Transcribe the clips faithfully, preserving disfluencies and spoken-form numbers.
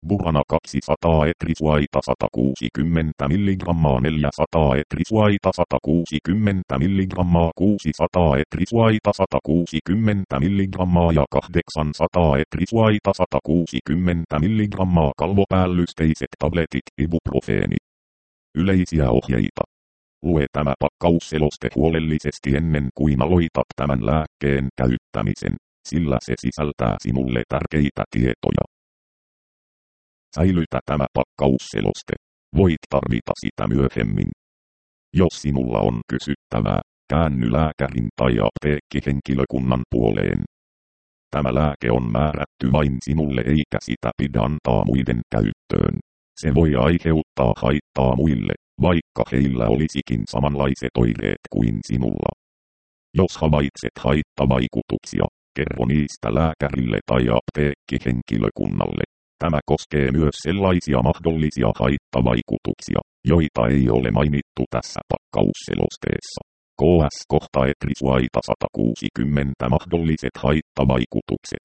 Burana kaksisataa etrisuaita sata kuusikymmentä milligrammaa neljäsataa etrisuaita sata kuusikymmentä milligrammaa kuusisataa etrisuaita sata kuusikymmentä milligrammaa ja kahdeksansataa etrisuaita sata kuusikymmentä milligrammaa kalvopäällysteiset tabletit ibuprofeeni. Yleisiä ohjeita. Lue tämä pakkausseloste huolellisesti ennen kuin aloitat tämän lääkkeen käyttämisen, sillä se sisältää sinulle tärkeitä tietoja. Säilytä tämä pakkausseloste. Voit tarvita sitä myöhemmin. Jos sinulla on kysyttävää, käänny lääkärin tai apteekkihenkilökunnan puoleen. Tämä lääke on määrätty vain sinulle eikä sitä pidä antaa muiden käyttöön. Se voi aiheuttaa haittaa muille, vaikka heillä olisikin samanlaiset oireet kuin sinulla. Jos havaitset haittavaikutuksia, kerro niistä lääkärille tai apteekkihenkilökunnalle. Tämä koskee myös sellaisia mahdollisia haittavaikutuksia, joita ei ole mainittu tässä pakkausselosteessa. K S kohta etrisuaita sata kuusikymmentä mahdolliset haittavaikutukset.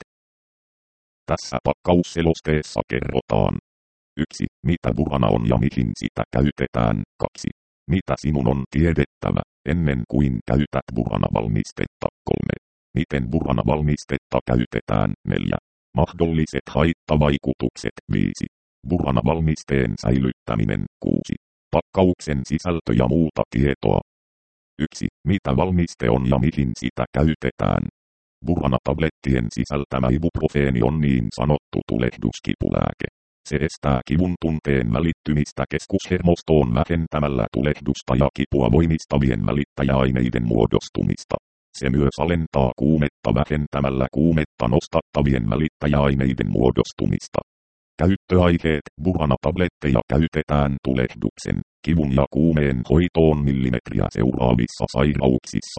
Tässä pakkausselosteessa kerrotaan. yksi. Mitä burana on ja mihin sitä käytetään. kaksi. Mitä sinun on tiedettävä, ennen kuin käytät burana-valmistetta. kolme. Miten burana-valmistetta käytetään. neljä. Mahdolliset haittavaikutukset. viisi. Burana-valmisteen säilyttäminen. kuusi. Pakkauksen sisältö ja muuta tietoa. yksi. Mitä valmiste on ja mihin sitä käytetään. Burana-tablettien sisältämä ibuprofeeni on niin sanottu tulehduskipulääke. Se estää kivun tunteen välittymistä keskushermostoon vähentämällä tulehdusta ja kipua voimistavien välittäjäaineiden muodostumista. Se myös alentaa kuumetta vähentämällä kuumetta nostattavien välittäjäaineiden muodostumista. Käyttöaiheet. Burana-tabletteja käytetään tulehduksen, kivun ja kuumeen hoitoon millimetriä seuraavissa sairauksissa.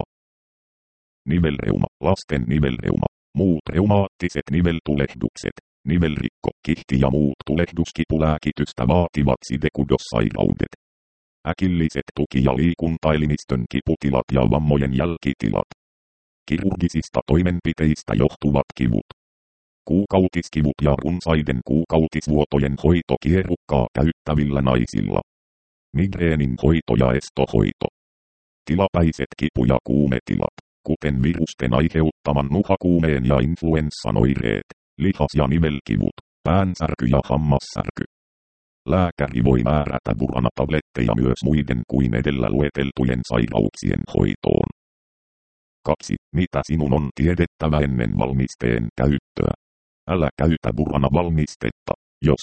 Nivelreuma, lasten nivelreuma, muut reumaattiset niveltulehdukset, nivelrikko, kihti ja muut tulehduskipulääkitystä vaativat sidekudossairaudet. Äkilliset tuki- ja liikuntaelimistön kiputilat ja vammojen jälkitilat. Kirurgisista toimenpiteistä johtuvat kivut. Kuukautiskivut ja runsaiden kuukautisvuotojen hoito kierukkaa käyttävillä naisilla. Migreenin hoito ja estohoito. Tilapäiset kipu- ja kuumetilat, kuten virusten aiheuttaman nuhakuumeen ja influenssan oireet, lihas- ja nivelkivut, päänsärky ja hammassärky. Lääkäri voi määrätä burana-tabletteja myös muiden kuin edellä lueteltujen sairauksien hoitoon. kaksi. Mitä sinun on tiedettävä ennen valmisteen käyttöä? Älä käytä burana-valmistetta, jos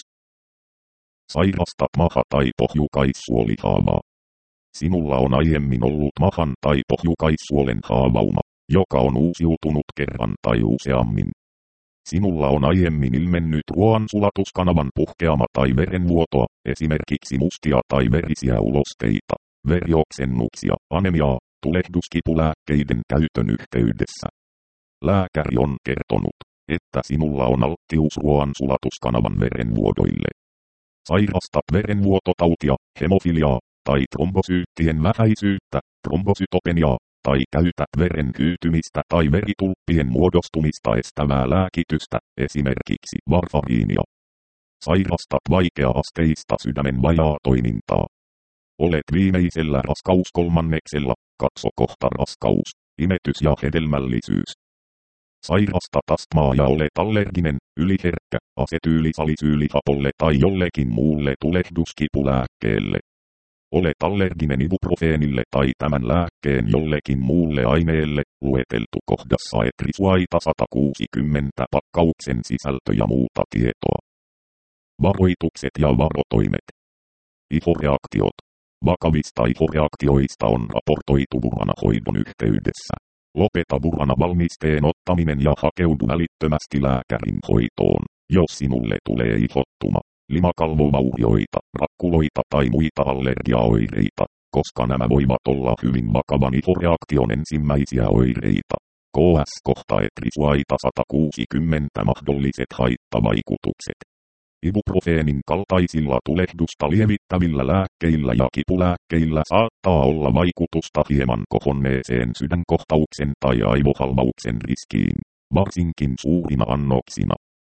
sairastat maha- tai pohjukaissuolihaavaa. Sinulla on aiemmin ollut mahan tai pohjukaissuolen haavauma, joka on uusiutunut kerran tai useammin. Sinulla on aiemmin ilmennyt ruoansulatuskanavan puhkeama tai verenvuotoa, esimerkiksi mustia tai verisiä ulosteita, verioksennuksia, anemiaa, tulehduskipulääkkeiden käytön yhteydessä. Lääkäri on kertonut, että sinulla on alttius ruoansulatuskanavan verenvuodoille. Sairastat verenvuototautia, hemofiliaa, tai trombosyyttien vähäisyyttä, trombosytopeniaa, tai käytät veren hyytymistä tai veritulppien muodostumista estävää lääkitystä, esimerkiksi varfariinia. Sairastat vaikea-asteista sydämen vajaatoimintaa. Olet viimeisellä raskauskolmanneksella, katso kohta raskaus, imetys ja hedelmällisyys. Sairastat astmaa ja olet allerginen, yliherkkä, asetyylisalisylihapolle tai jollekin muulle tulehduskipulääkkeelle. Olet allerginen ibuprofeenille tai tämän lääkkeen jollekin muulle aineelle, lueteltu kohdassa etrisuaita sata kuusikymmentä pakkauksen sisältö ja muuta tietoa. Varoitukset ja varotoimet. Ihoreaktiot. Vakavista ihoreaktioista on raportoitu burana-hoidon yhteydessä. Lopeta burana-valmisteen ottaminen ja hakeudu välittömästi lääkärin hoitoon, jos sinulle tulee ihottuma, limakalvovaurioita, rakkuloita tai muita allergiaoireita, koska nämä voivat olla hyvin vakavan ihoreaktion ensimmäisiä oireita. K S kohta etrisuaita sata kuusikymmentä mahdolliset haittavaikutukset. Ibuprofeenin kaltaisilla tulehdusta lievittävillä lääkkeillä ja kipulääkkeillä saattaa olla vaikutusta hieman kohonneeseen sydänkohtauksen tai aivohalvauksen riskiin, varsinkin suurina annoksina.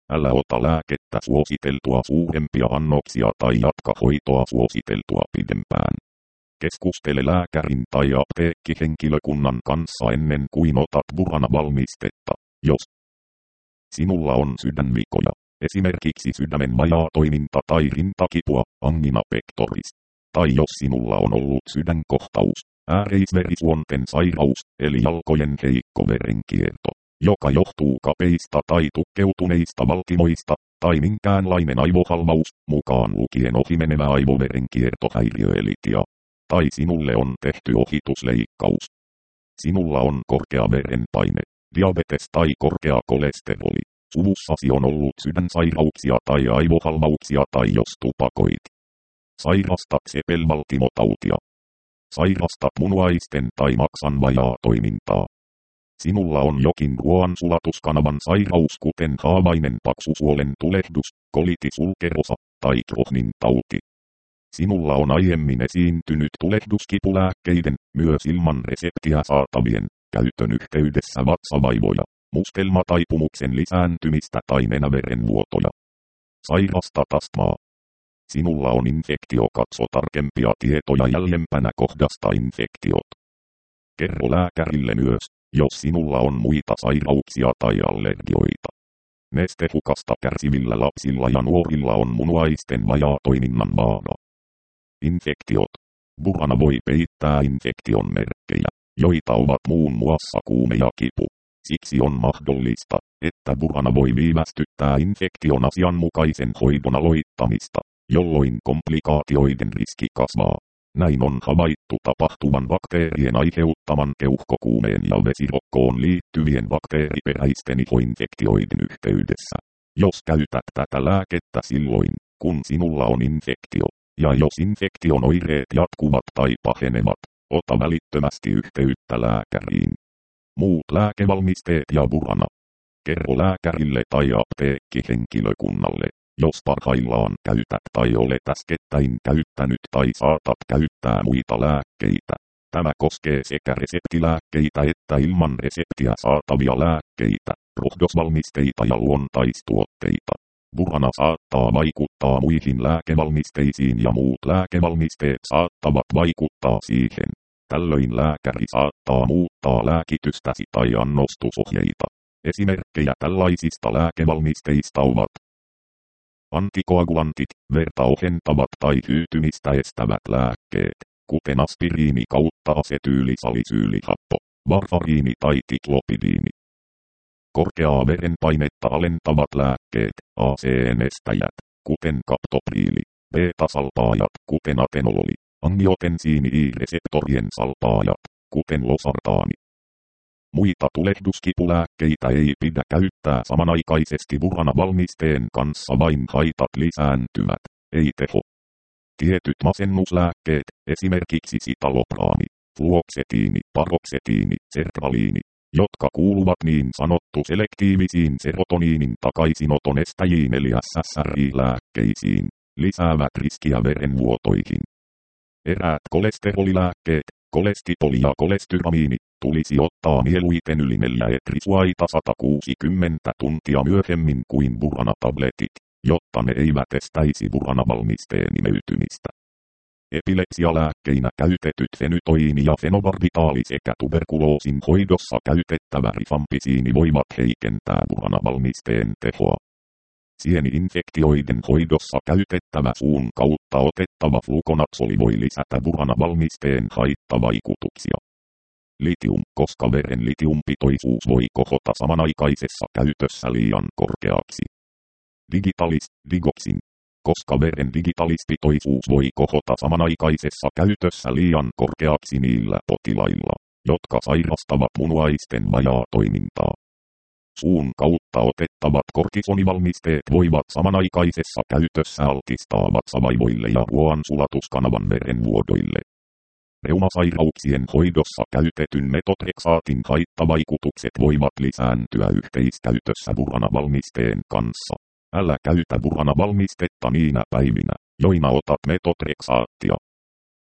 Älä ota lääkettä suositeltua suurempia annoksia tai jatka hoitoa suositeltua pidempään. Keskustele lääkärin tai apteekkihenkilökunnan kanssa ennen kuin otat Burana-valmistetta, jos sinulla on sydänvikoja, esimerkiksi sydämen vajaatoiminta tai rintakipua, angina pectoris, tai jos sinulla on ollut sydänkohtaus, ääreisverisuonten sairaus, eli jalkojen heikko verenkierto, joka johtuu kapeista tai tukkeutuneista valtimoista, tai minkäänlainen aivohalvaus, mukaan lukien ohimenevä aivoverenkiertohäiriö eli T I A, tai sinulle on tehty ohitusleikkaus. Sinulla on korkea verenpaine, diabetes tai korkea kolesteroli. Suvussasi on ollut sydänsairauksia tai aivohalvauksia tai jos tupakoit. Sairastat sepelvaltimotautia. Sairastat munuaisten tai maksan vajaatoimintaa. Sinulla on jokin ruoansulatuskanavan sairaus kuten haavainen paksusuolen tulehdus, colitis ulcerosa tai Crohnin tauti. Sinulla on aiemmin esiintynyt tulehduskipulääkkeiden, myös ilman reseptiä saatavien, käytön yhteydessä vatsavaivoja, mustelmataipumuksen lisääntymistä tai nenäverenvuotoja. Sairastat astmaa. Sinulla on infektio, katso tarkempia tietoja jäljempänä kohdasta infektiot. Kerro lääkärille myös, jos sinulla on muita sairauksia tai allergioita. Nestehukasta kärsivillä lapsilla ja nuorilla on munuaisten vajaatoiminnan vaara. Infektiot. Burana voi peittää infektion merkkejä, joita ovat muun muassa kuume ja kipu. Siksi on mahdollista, että Burana voi viivästyttää infektion asianmukaisen hoidon aloittamista, jolloin komplikaatioiden riski kasvaa. Näin on havaittu tapahtuvan bakteerien aiheuttaman keuhkokuumeen ja vesirokkoon liittyvien bakteeriperäisten ihoinfektioiden yhteydessä. Jos käytät tätä lääkettä silloin, kun sinulla on infektio, ja jos infektion oireet jatkuvat tai pahenevat, ota välittömästi yhteyttä lääkäriin. Muut lääkevalmisteet ja Burana. Kerro lääkärille tai apteekkihenkilökunnalle, jos parhaillaan käytät tai olet äskettäin käyttänyt tai saatat käyttää muita lääkkeitä. Tämä koskee sekä reseptilääkkeitä että ilman reseptiä saatavia lääkkeitä, rohdosvalmisteita ja luontaistuotteita. Burana saattaa vaikuttaa muihin lääkevalmisteisiin ja muut lääkevalmisteet saattavat vaikuttaa siihen. Tällöin lääkäri saattaa muuttaa lääkitystäsi tai annostusohjeita. Esimerkkejä tällaisista lääkevalmisteista ovat antikoagulantit, verta ohentavat tai hyytymistä estävät lääkkeet, kuten aspiriini kautta asetyylisalisyylihappo, varfariini tai tiklopidiini. Korkeaa verenpainetta alentavat lääkkeet, A C E-nestäjät, kuten kaptopriili, beta-salpaajat, kuten atenololi, angiotensiini I-reseptorien salpaajat, kuten losartaani. Muita tulehduskipulääkkeitä ei pidä käyttää samanaikaisesti Burana-valmisteen kanssa, vain haitat lisääntyvät, ei teho. Tietyt masennuslääkkeet, esimerkiksi sitalopraami, fluoksetiini, paroksetiini, sertraliini, jotka kuuluvat niin sanottu selektiivisiin serotoniinin takaisinoton estäjiin eli S S R I-lääkkeisiin, lisäävät riskiä verenvuotoihin. Eräät kolesterolilääkkeet, kolestipoli ja kolestyramiini, tulisi ottaa mieluiten yli neljä etrisuaita sata kuusikymmentä tuntia myöhemmin kuin Burana-tabletit, jotta ne eivät estäisi Burana-valmisteen imeytymistä. Epilepsialääkkeinä käytetyt fenytoiini ja fenobarbitaali sekä tuberkuloosin hoidossa käytettävä rifampisiini voivat heikentää Burana-valmisteen tehoa. Sieni-infektioiden hoidossa käytettävä suun kautta otettava flukonatsoli voi lisätä Burana-valmisteen haittavaikutuksia. Litium, koska veren litiumpitoisuus voi kohota samanaikaisessa käytössä liian korkeaksi. Digitalis, digoxin, koska veren digitalispitoisuus voi kohota samanaikaisessa käytössä liian korkeaksi niillä potilailla, jotka sairastavat munuaisten vajaatoimintaa. Suun kautta otettavat kortisonivalmisteet voivat samanaikaisessa käytössä altistaa vatsavaivoille ja ruoansulatuskanavan verenvuodoille. Reumasairauksien hoidossa käytetyn metotreksaatin haittavaikutukset voivat lisääntyä yhteiskäytössä Burana-valmisteen kanssa. Älä käytä Burana-valmistetta niinä päivinä, joina otat metotreksaattia.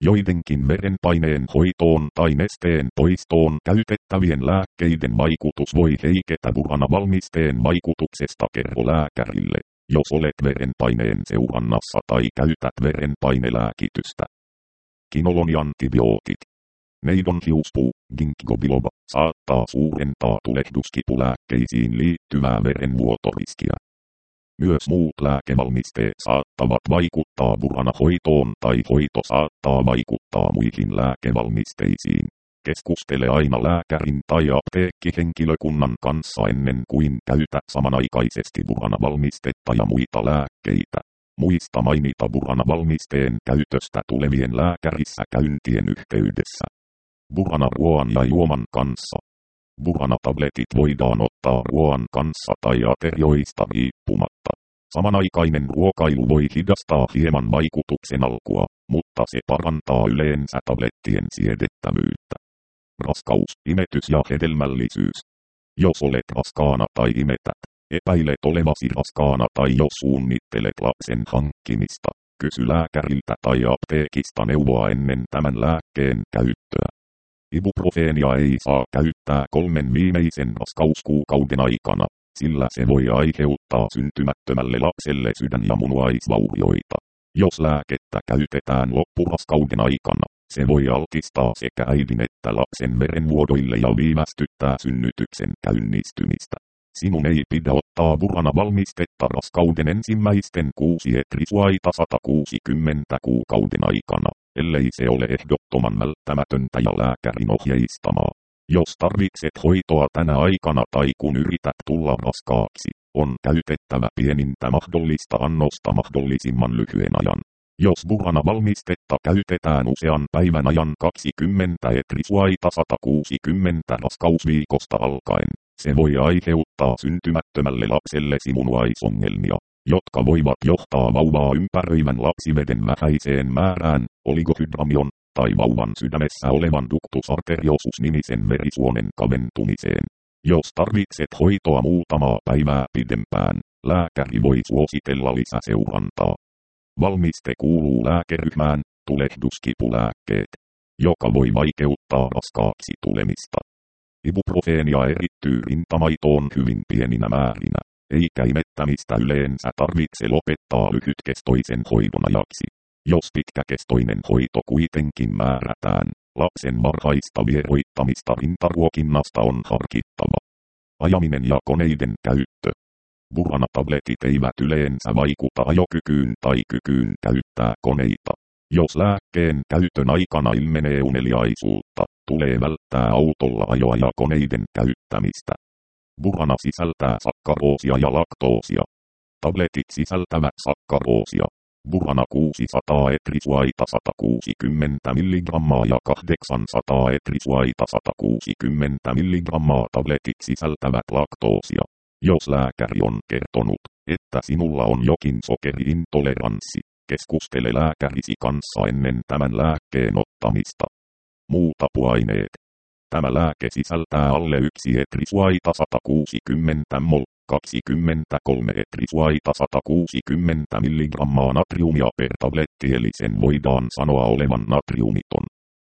Joidenkin verenpaineen hoitoon tai nesteen poistoon käytettävien lääkkeiden vaikutus voi heiketä burana-valmisteen vaikutuksesta kerro lääkärille, jos olet verenpaineen seurannassa tai käytät verenpainelääkitystä. Kinoloni antibiootit. Neidonhiuspuu, ginkgo biloba, saattaa suurentaa tulehduskipulääkkeisiin liittyvää verenvuotoriskiä. Myös muut lääkevalmisteet saattavat vaikuttaa burana-hoitoon tai hoito saattaa vaikuttaa muihin lääkevalmisteisiin. Keskustele aina lääkärin tai apteekkihenkilökunnan kanssa ennen kuin käytät samanaikaisesti burana-valmistetta ja muita lääkkeitä. Muista mainita burana-valmisteen käytöstä tulevien lääkärissä käyntien yhteydessä. Burana-ruoan ja juoman kanssa. Burana-tabletit voidaan ottaa ruoan kanssa tai aterioista riippumatta. Samanaikainen ruokailu voi hidastaa hieman vaikutuksen alkua, mutta se parantaa yleensä tablettien siedettävyyttä. Raskaus, imetys ja hedelmällisyys. Jos olet raskaana tai imetät, epäilet olevasi raskaana tai jos suunnittelet lapsen hankkimista, kysy lääkäriltä tai apteekista neuvoa ennen tämän lääkkeen käyttöä. Ibuprofeenia ei saa käyttää kolmen viimeisen raskauskuukauden aikana, sillä se voi aiheuttaa syntymättömälle lapselle sydän- ja munuaisvaurioita. Jos lääkettä käytetään loppuraskauden aikana, se voi altistaa sekä äidin että lapsen verenvuodoille ja viivästyttää synnytyksen käynnistymistä. Sinun ei pidä ottaa burana-valmistetta raskauden ensimmäisten kuusi etrisuaita sata kuusikymmentä kuukauden aikana, ellei se ole ehdottoman välttämätöntä ja lääkärin ohjeistamaa. Jos tarvitset hoitoa tänä aikana tai kun yrität tulla raskaaksi, on käytettävä pienintä mahdollista annosta mahdollisimman lyhyen ajan. Jos burana-valmistetta käytetään usean päivän ajan kaksikymmentä etrisuaita sata kuusikymmentä raskausviikosta alkaen, se voi aiheuttaa syntymättömälle lapsellesi munuaisongelmia, jotka voivat johtaa vauvaa ympäröivän lapsiveden vähäiseen määrään, oligohydramion, tai vauvan sydämessä olevan ductus arteriosus-nimisen verisuonen kaventumiseen. Jos tarvitset hoitoa muutamaa päivää pidempään, lääkäri voi suositella lisäseurantaa. Valmiste kuuluu lääkeryhmään, tulehduskipulääkkeet, joka voi vaikeuttaa raskaaksi tulemista. Ibuprofeenia erittyy rintamaitoon hyvin pieninä määrinä, eikä imettämistä yleensä tarvitse lopettaa lyhytkestoisen hoidon ajaksi. Jos pitkäkestoinen hoito kuitenkin määrätään, lapsen varhaista vieroittamista rintaruokinnasta on harkittava. Ajaminen ja koneiden käyttö. Burana-tabletit eivät yleensä vaikuta ajokykyyn tai kykyyn käyttää koneita. Jos lääkkeen käytön aikana ilmenee uneliaisuutta, tulee välttää autolla ajoa ja koneiden käyttämistä. Burana sisältää sakkaroosia ja laktoosia. Tabletit sisältävät sakkaroosia. Burana kuusisataa etrisuaita sata kuusikymmentä milligrammaa ja kahdeksansataa etrisuaita sata kuusikymmentä milligrammaa tabletit sisältävät laktoosia. Jos lääkäri on kertonut, että sinulla on jokin sokeriintoleranssi, keskustele lääkärisi kanssa ennen tämän lääkkeen ottamista. Muut apuaineet. Tämä lääke sisältää alle yksi etrisuaita sata kuusikymmentä mol, kaksikymmentäkolme etrisuaita sata kuusikymmentä milligrammaa natriumia per tabletti eli sen voidaan sanoa olevan natriumiton.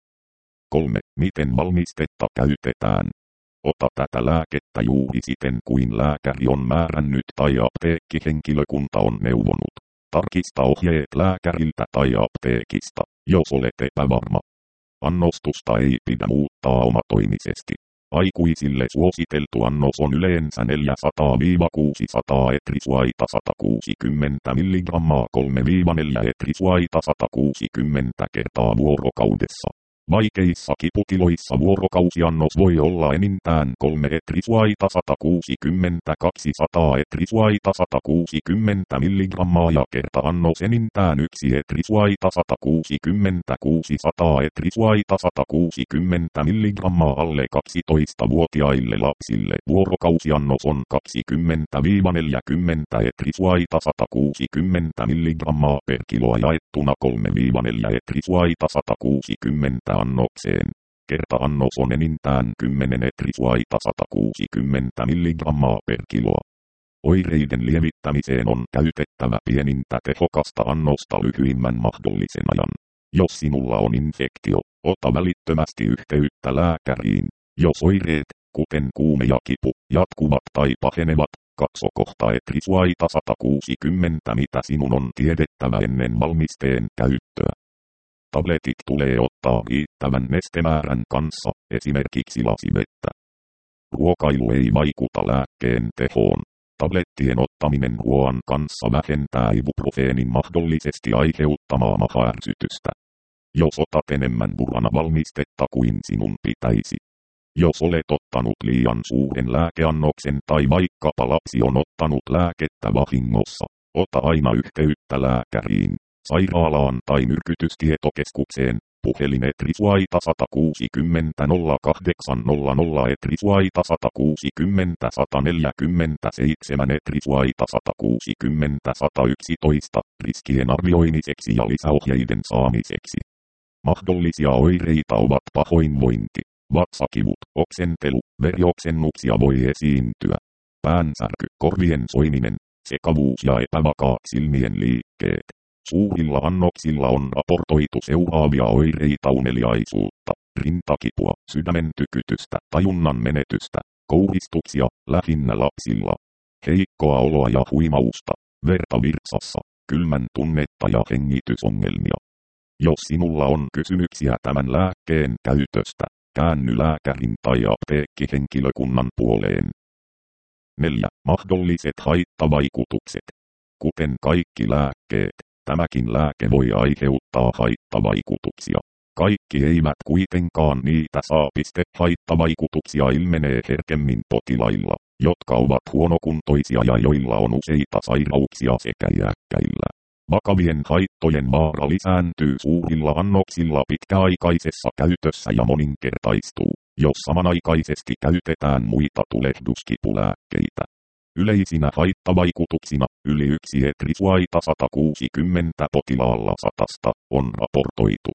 kolme. Miten valmistetta käytetään? Ota tätä lääkettä juuri siten kuin lääkäri on määrännyt tai apteekkihenkilökunta on neuvonut. Tarkista ohjeet lääkäriltä tai apteekista, jos olet epävarma. Annostusta ei pidä muuttaa omatoimisesti. Aikuisille suositeltu annos on yleensä neljäsataa kuusisataa etrisuaita sata kuusikymmentä milligrammaa kolme neljä etrisuaita sata kuusikymmentä kertaa vuorokaudessa. Vaikeissa kiputiloissa vuorokausiannos voi olla enintään kolme etrisuaita sata kuusikymmentä kaksisataa etrisuaita sata kuusikymmentä milligrammaa ja kerta-annos enintään yksi etrisuaita sata kuusikymmentä kuusisataa etrisuaita sata kuusikymmentä milligrammaa alle kaksitoistavuotiaille lapsille. Vuorokausiannos on kaksikymmentä neljäkymmentä etrisuaita sata kuusikymmentä milligrammaa per kilo jaettuna kolme neljä etrisuaita sata kuusikymmentä annokseen. Kerta-annos on enintään kymmenen etrisuaita sata kuusikymmentä milligrammaa per kilo. Oireiden lievittämiseen on käytettävä pienintä tehokasta annosta lyhyimmän mahdollisen ajan. Jos sinulla on infektio, ota välittömästi yhteyttä lääkäriin. Jos oireet, kuten kuume ja kipu, jatkuvat tai pahenevat, katso kohta Etrisuaita sata kuusikymmentä, mitä sinun on tiedettävä ennen valmisteen käyttöä. Tabletit tulee ottaa riittävän nestemäärän kanssa, esimerkiksi lasivettä. Ruokailu ei vaikuta lääkkeen tehoon. Tablettien ottaminen ruoan kanssa vähentää ibuprofeenin mahdollisesti aiheuttamaa mahaärsytystä. Jos otat enemmän burana valmistetta kuin sinun pitäisi. Jos olet ottanut liian suuren lääkeannoksen tai vaikkapa lapsi on ottanut lääkettä vahingossa, ota aina yhteyttä lääkäriin, sairaalaan tai myrkytystietokeskukseen. Puhelin Etrisuaita sata kuusikymmentä nolla kahdeksan nolla nolla Etrisuaita sata kuusikymmentä sata neljäkymmentäseitsemän Etrisuaita sata kuusikymmentä sata yksitoista riskien arvioimiseksi ja lisäohjeiden saamiseksi. Mahdollisia oireita ovat pahoinvointi, vatsakivut, oksentelu, verioksennuksia voi esiintyä, päänsärky, korvien soiminen, sekavuus ja epävakaat silmien liikkeet. Suurilla annoksilla on raportoitu seuraavia oireita: uneliaisuutta, rintakipua, sydämen tykytystä, tajunnan menetystä, kouristuksia, lähinnä lapsilla, heikkoa oloa ja huimausta, verta virtsassa, kylmän tunnetta ja hengitysongelmia. Jos sinulla on kysymyksiä tämän lääkkeen käytöstä, käänny lääkärin tai apteekkihenkilökunnan puoleen. neljä. Mahdolliset haittavaikutukset. Kuten kaikki lääkkeet, tämäkin lääke voi aiheuttaa haittavaikutuksia. Kaikki eivät kuitenkaan niitä saa. Haittavaikutuksia ilmenee herkemmin potilailla, jotka ovat huonokuntoisia ja joilla on useita sairauksia sekä iäkkäillä. Vakavien haittojen vaara lisääntyy suurilla annoksilla pitkäaikaisessa käytössä ja moninkertaistuu, jos samanaikaisesti käytetään muita tulehduskipulääkkeitä. Yleisinä haittavaikutuksina yli yksi Etrisuaita sata kuusikymmentä potilaalla satasta on raportoitu.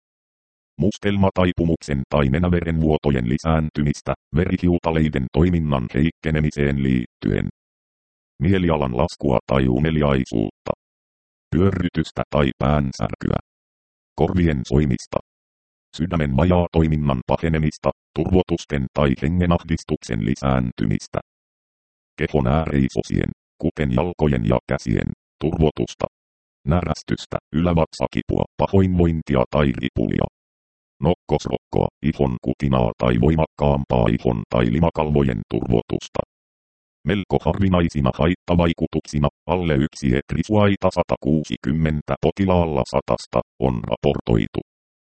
Mustelmataipumuksen tai nenäverenvuotojen lisääntymistä verihiutaleiden toiminnan heikkenemiseen liittyen. Mielialan laskua tai uneliaisuutta. Pyörrytystä tai päänsärkyä. Korvien soimista. Sydämen vajaatoiminnan pahenemista, turvotusten tai hengenahdistuksen lisääntymistä. Kehon ääreisosien, kuten jalkojen ja käsien, turvotusta. Närästystä, ylävatsakipua, pahoinvointia tai ripulia. Nokkosrokkoa, ihon kutinaa tai voimakkaampaa ihon tai limakalvojen turvotusta. Melko harvinaisina haittavaikutuksina alle yksi Etrisuaita sata kuusikymmentä potilaalla satasta on raportoitu.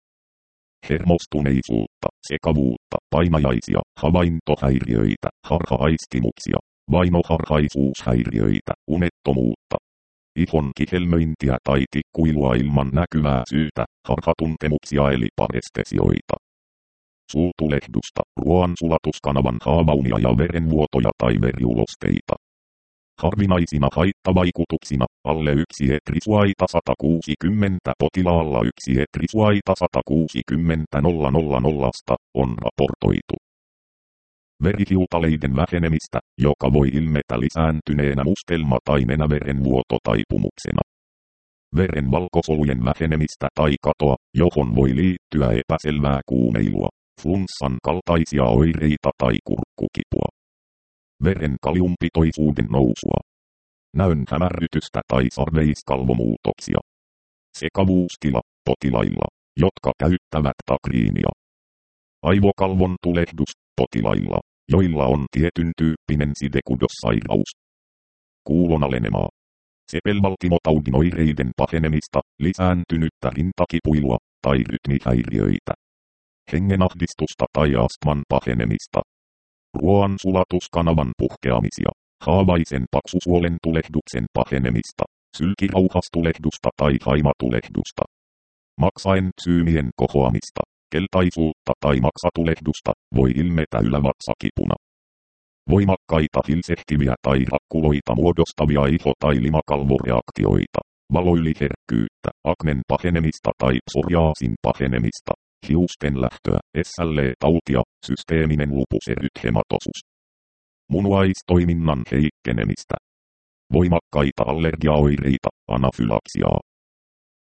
Hermostuneisuutta, sekavuutta, painajaisia, havaintohäiriöitä, harhaistimuksia, vainoharhaisuushäiriöitä, unettomuutta. Ihon kihelmöintiä tai tikkuilua ilman näkyvää syytä, harhatuntemuksia eli parestesioita. Suutulehdusta, ruoansulatuskanavan haavaunia ja verenvuotoja tai veriulosteita. Harvinaisina haittavaikutuksina alle yksi Etrisuaita sata kuusikymmentä potilaalla yksi Etrisuaita sata kuusikymmentä nolla nolla nolla on raportoitu. Verihiutaleiden vähenemistä, joka voi ilmetä lisääntyneenä mustelma- tai nenäverenvuototaipumuksena. Veren valkosolujen vähenemistä tai katoa, johon voi liittyä epäselvää kuumeilua, flunssan kaltaisia oireita tai kurkkukipua. Veren kaliumpitoisuuden nousua. Näön hämärrytystä tai sarveiskalvomuutoksia. Sekavuustila potilailla, jotka käyttävät takriinia. Aivokalvon tulehdus potilailla, joilla on tietyn tyyppinen sidekudossairaus. Kuulon alenemaa. Sepelvaltimotaudin oireiden pahenemista, lisääntynyttä rintakipuilua tai rytmihäiriöitä. Hengenahdistusta tai astman pahenemista. Ruoan sulatuskanavan puhkeamisia, haavaisen paksusuolen tulehduksen pahenemista, sylkirauhastulehdusta tai haimatulehdusta. Maksaentsyymien kohoamista, keltaisuutta tai maksatulehdusta voi ilmetä ylävatsakipuna. Voimakkaita hilsehtiviä tai rakkuloita muodostavia iho- tai limakalvoreaktioita, valoyliherkkyyttä, aknen pahenemista tai psoriaasin pahenemista, hiusten lähtöä, S L E-tautia, systeeminen lupuserythematosus. Munuaistoiminnan heikkenemistä. Voimakkaita allergiaoireita, anafylaksiaa.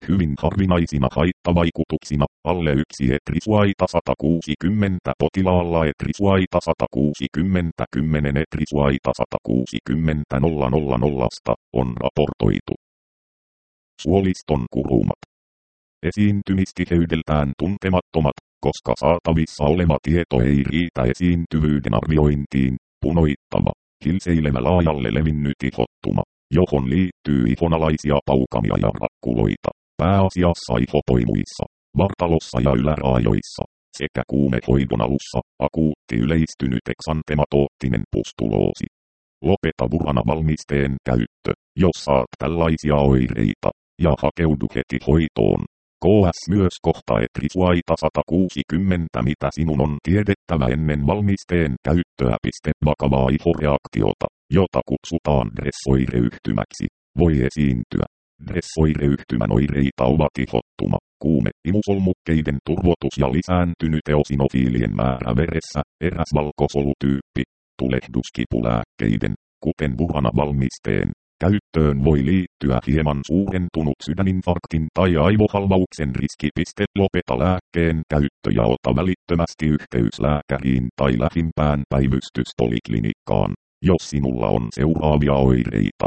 Hyvin harvinaisina haittavaikutuksina alle yksi etrisvaita sata kuusikymmentä potilaalla etrisvaita sata kuusikymmentä kymmenen etrisvaita sata kuusikymmentä nolla nolla nolla on raportoitu. Suoliston kurumat. Esiintymistiheydeltään tuntemattomat, koska saatavissa oleva tieto ei riitä esiintyvyyden arviointiin, punoittava, hilseilevä laajalle levinnyt ihottuma, johon liittyy ihonalaisia paukamia ja rakkuloita, pääasiassa ihopoimuissa, vartalossa ja yläraajoissa, sekä kuumehoidon alussa, akuutti yleistynyt eksantematoottinen pustuloosi. Lopeta Burana-valmisteen käyttö, jos saat tällaisia oireita, ja hakeudu heti hoitoon. K S myös kohta etrisvaita sata kuusikymmentä mitä sinun on tiedettävä ennen valmisteen käyttöä. Vakavaa ihoreaktiota, jota kutsutaan dressoireyhtymäksi, voi esiintyä. Dressoireyhtymän oireita ovat ihottuma, kuume, imusolmukkeiden turvotus ja lisääntynyt eosinofiilien määrä veressä, eräs valkosolutyyppi, tulehduskipulääkkeiden, kuten Burana-valmisteen. Käyttöön voi liittyä hieman suurentunut sydäninfarktin tai aivohalvauksen riski. Lopeta lääkkeen käyttö ja ota välittömästi yhteys lääkäriin tai lähimpään päivystyspoliklinikkaan, jos sinulla on seuraavia oireita.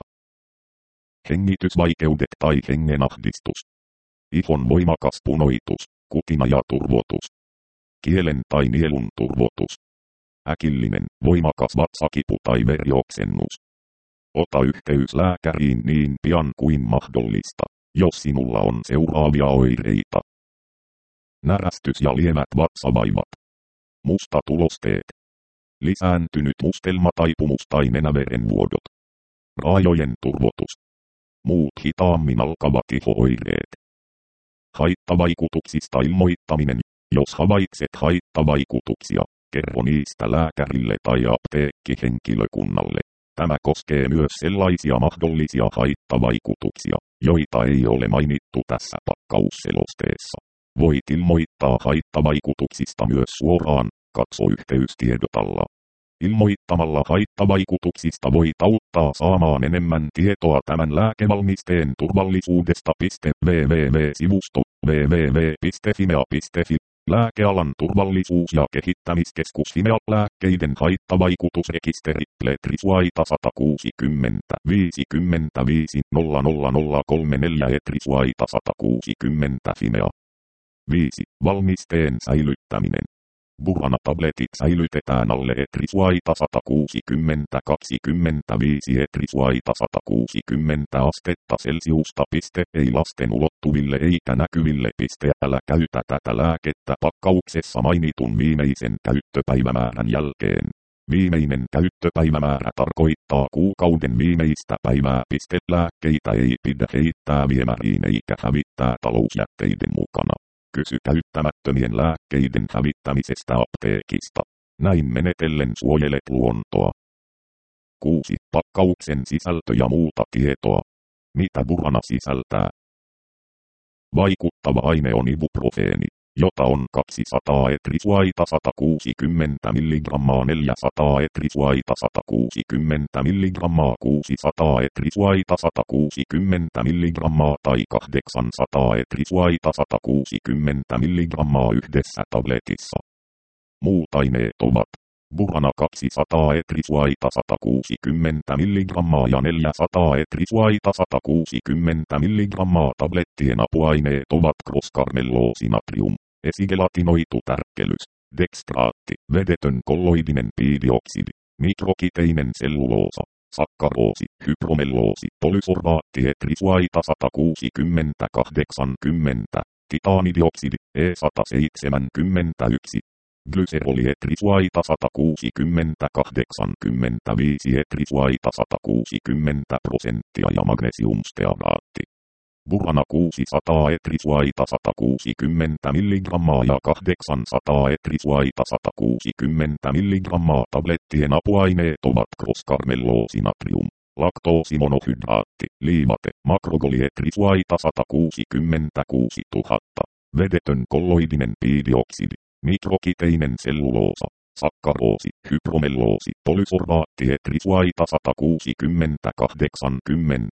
Hengitysvaikeudet tai hengenahdistus. Ihon voimakas punoitus, kutina ja turvotus. Kielen tai nielun turvotus. Äkillinen, voimakas vatsakipu tai verioksennus. Ota yhteys lääkäriin niin pian kuin mahdollista, jos sinulla on seuraavia oireita. Närästys ja lievät vatsavaivat. Mustatulosteet. Lisääntynyt mustelmataipumus tai nenäverenvuodot. Raajojen turvotus. Muut hitaammin alkavat iho-oireet. Haittavaikutuksista ilmoittaminen. Jos havaitset haittavaikutuksia, kerro niistä lääkärille tai apteekkihenkilökunnalle. Tämä koskee myös sellaisia mahdollisia haittavaikutuksia, joita ei ole mainittu tässä pakkausselosteessa. Voit ilmoittaa haittavaikutuksista myös suoraan, katso yhteystiedotalla. Ilmoittamalla haittavaikutuksista voit auttaa saamaan enemmän tietoa tämän lääkevalmisteen turvallisuudesta. www-sivusto www piste fimea piste fi Lääkealan turvallisuus- ja kehittämiskeskus Fimea-lääkkeiden haittavaikutusrekisteri Etrisvaita sata kuusikymmentä viisikymmentäviisi nolla nolla nolla kolmekymmentäneljä Etrisvaita sata kuusikymmentä Fimea. viisi. Valmisteen säilyttäminen. Burana-tabletit säilytetään alle etrisvaita sata kuusikymmentä kaksikymmentäviisi etrisvaita sata kuusikymmentä astetta Celsiusta. Ei lasten ulottuville eikä näkyville. Älä käytä tätä lääkettä pakkauksessa mainitun viimeisen käyttöpäivämäärän jälkeen. Viimeinen käyttöpäivämäärä tarkoittaa kuukauden viimeistä päivää. Lääkkeitä ei pidä heittää viemäriin eikä hävittää talousjätteiden mukana. Kysy käyttämättömien lääkkeiden hävittämisestä apteekista. Näin menetellen suojelet luontoa. kuusi. Pakkauksen sisältö ja muuta tietoa. Mitä Burana sisältää? Vaikuttava aine on ibuprofeeni, jota on kaksisataa etrisvaita sata kuusikymmentä milligrammaa neljäsataa etrisvaita sata kuusikymmentä milligrammaa kuusisataa etrisvaita sata kuusikymmentä milligrammaa tai kahdeksansataa etrisvaita sata kuusikymmentä milligrammaa yhdessä tabletissa. Muut aineet ovat Burana kaksisataa etrisvaita sata kuusikymmentä milligrammaa ja neljäsataa etrisvaita sata kuusikymmentä milligrammaa. Tablettien apuaineet ovat krosskarmelloosi-natrium, esigelatinoitu tärkkelys, dekstraatti, vedetön kolloidinen piidioksidi, mikrokiteinen selluloosa, sakkaroosi, hypromelloosi, polysorbaatti etrisvaita sata kuusikymmentä kahdeksankymmentä, titaanidioksidi, E sata seitsemänkymmentäyksi. Glyseroli etrisvaita sata kuusikymmentä kahdeksankymmentäviisi etrisvaita sata kuusikymmentä prosenttia ja magnesiumstearaatti. Burana kuusisataa etrisvaita sata kuusikymmentä milligrammaa ja kahdeksansataa etrisvaita sata kuusikymmentä milligrammaa. Tablettien apuaineet ovat krosskarmelloosi-natrium, laktoosimonohydraatti, liivate, makrogoli etrisvaita sata kuusikymmentäkuusi tuhatta, vedetön kolloidinen piidioksidi, mikrokiteinen selluloosa, sakkaroosi, hypromelloosi, polysorbaatti etrisvaita sata kuusikymmentä kahdeksankymmentä,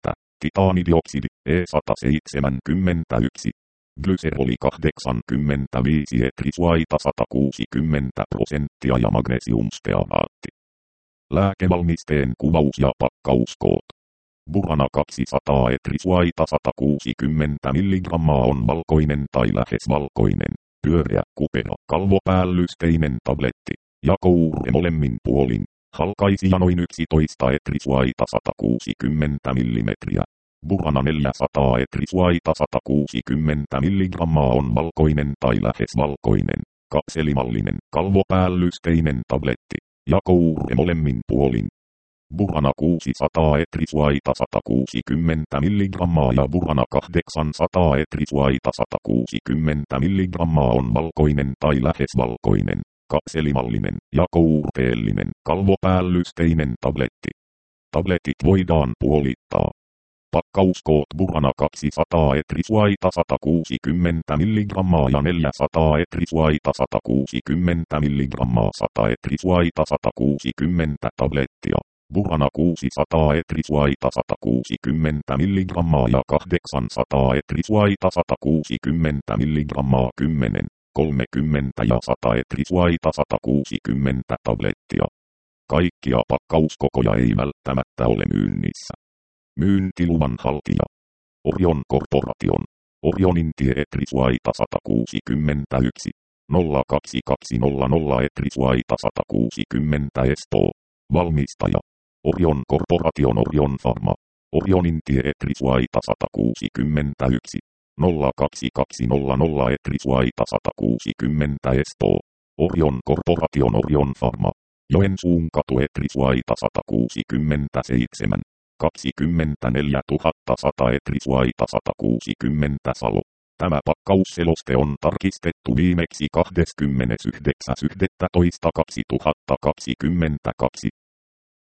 titaanidioksidi E sata seitsemänkymmentäyksi. Glyseroli kahdeksankymmentäviisi etrisuaita sata kuusikymmentä prosenttia ja magnesiumstearaatti. Lääkevalmisteen kuvaus ja pakkauskoot. Burana kaksisataa etrisuaita sata kuusikymmentä milligrammaa on valkoinen tai lähes valkoinen, pyöreä, kupera, kalvopäällystteinen tabletti. Jakouure molemmin puolin. Halkaisija noin yksitoista etrisuaita sata kuusikymmentä millimetriä. Burana neljäsataa etrisuaita sata kuusikymmentä milligrammaa on valkoinen tai lähes valkoinen, kapselimallinen, kalvopäällystteinen tabletti. Jakouure molemmin puolin. Burana kuusisataa etrisuaita sata kuusikymmentä milligrammaa ja Burana kahdeksansataa etrisuaita sata kuusikymmentä milligrammaa on valkoinen tai lähes valkoinen, kapselimallinen, jakouurteellinen, kalvopäällystteinen tabletti. Tabletit voidaan puolittaa. Pakkauskoot Burana kaksisataa etrisuaita sata kuusikymmentä milligrammaa ja neljäsataa etrisuaita sata kuusikymmentä milligrammaa sata etrisuaita sata kuusikymmentä tablettia. Burana kuusisataa etrisuaita sata kuusikymmentä milligrammaa ja kahdeksansataa etrisuaita sata kuusikymmentä milligrammaa kymmenen, kolmekymmentä ja sata etrisuaita sata kuusikymmentä tablettia. Kaikkia pakkauskokoja ei välttämättä ole myynnissä. Myyntiluvan haltija. Orion Corporation. Orionin tie etrisuaita sata kuusikymmentäyksi. nolla kaksi kaksi nolla nolla etrisuaita sata kuusikymmentä Espoo. Valmistaja. Orion Corporation Orion Pharma. Orionin tie etrisuaita sata kuusikymmentäyksi. nolla kaksi kaksi nolla nolla etrisuaita sata kuusikymmentä Espoo. Orion Corporation Orion Pharma. Joensuun katu etrisuaita sata kuusikymmentäseitsemän. kaksikymmentäneljä tuhatta sata etrisuaita sata kuusikymmentä Salo. Tämä pakkausseloste on tarkistettu viimeksi kahdeskymmenesyhdeksäs yhdettätoista kaksituhattakaksikymmentäkaksi.